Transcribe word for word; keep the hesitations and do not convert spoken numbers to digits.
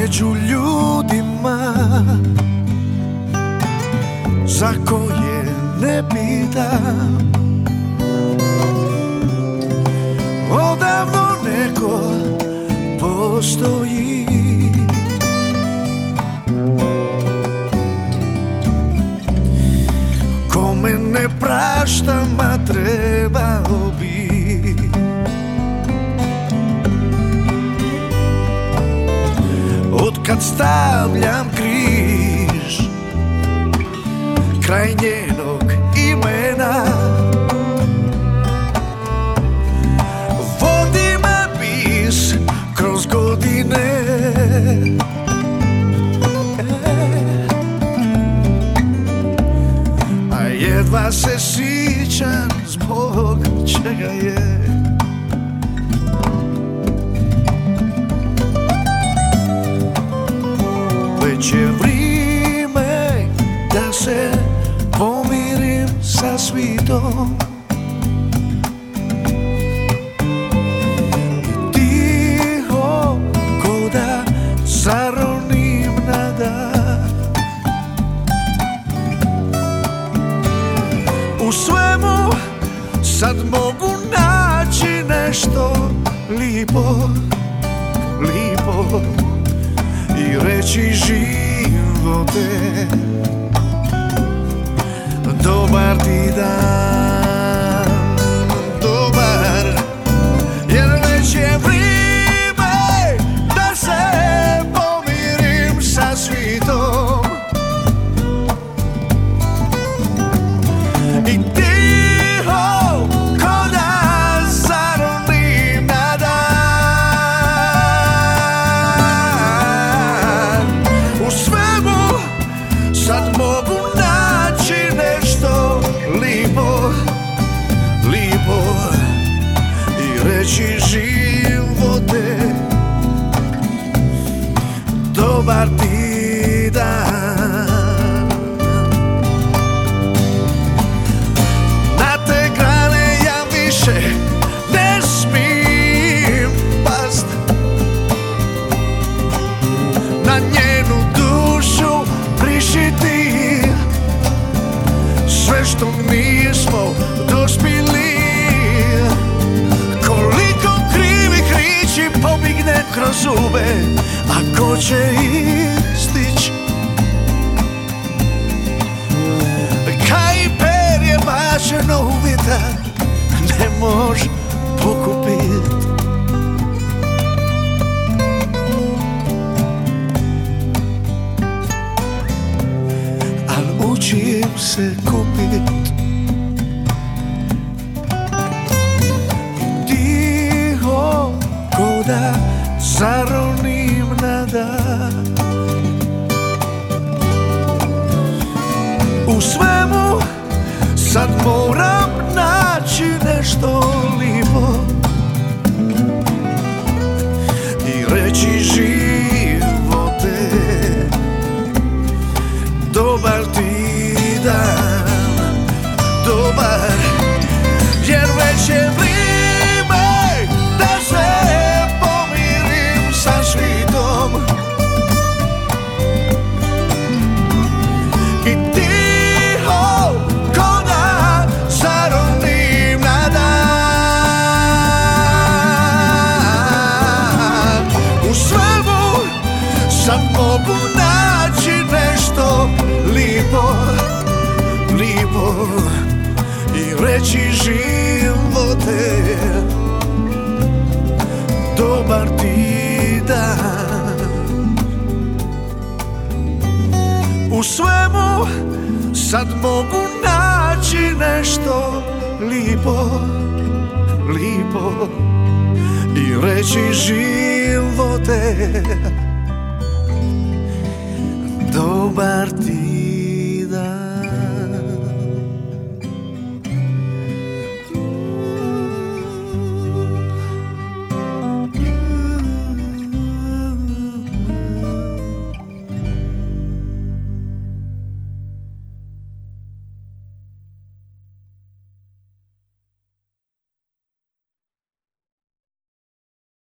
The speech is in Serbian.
među ljudima za koje ne pitam. Odavno neko postoji kome ne praštam, a trebao bi. Otkad stavljam križ kraj njenog imena, vodi me bis kroz godine. A jedva se sjećam zbog čega je. Već je vrijeme da se pomirim sa svitom. Tiho ko da zaronim na dah. U svemu sad mogu naći nešto lipo, lipo i reći živote, dobar ti dan, dobar, jer već je vrijeme da se pomirim sa svitom. I tiho ko da zaronim na dan. U svemu sad mogu naći nešto lipo, lipo i reći živote, dobar ti dan. Na te grane ja više ne smijem past, na njenu dušu prišiti sve što nismo dospjeli. Koliko krivih riječi pobigne kroz zube, a ko će istić? Kaj perje bačeno u vjetar ne može pokupit. Al učim se kupit. Tiho ko da zaronim na dah. U svemu sad moram naći nešto lipo i reći živote, dobar ti dan, dobar, jer već je vrijeme da se pomirim sa svitom. I tiho ko da zaronim na dan. U svemu sad mogu naći nešto lipo, lipo i reći živote, dobar ti dan. U svemu sad mogu naći nešto lipo, lipo i reći živote, dobar ti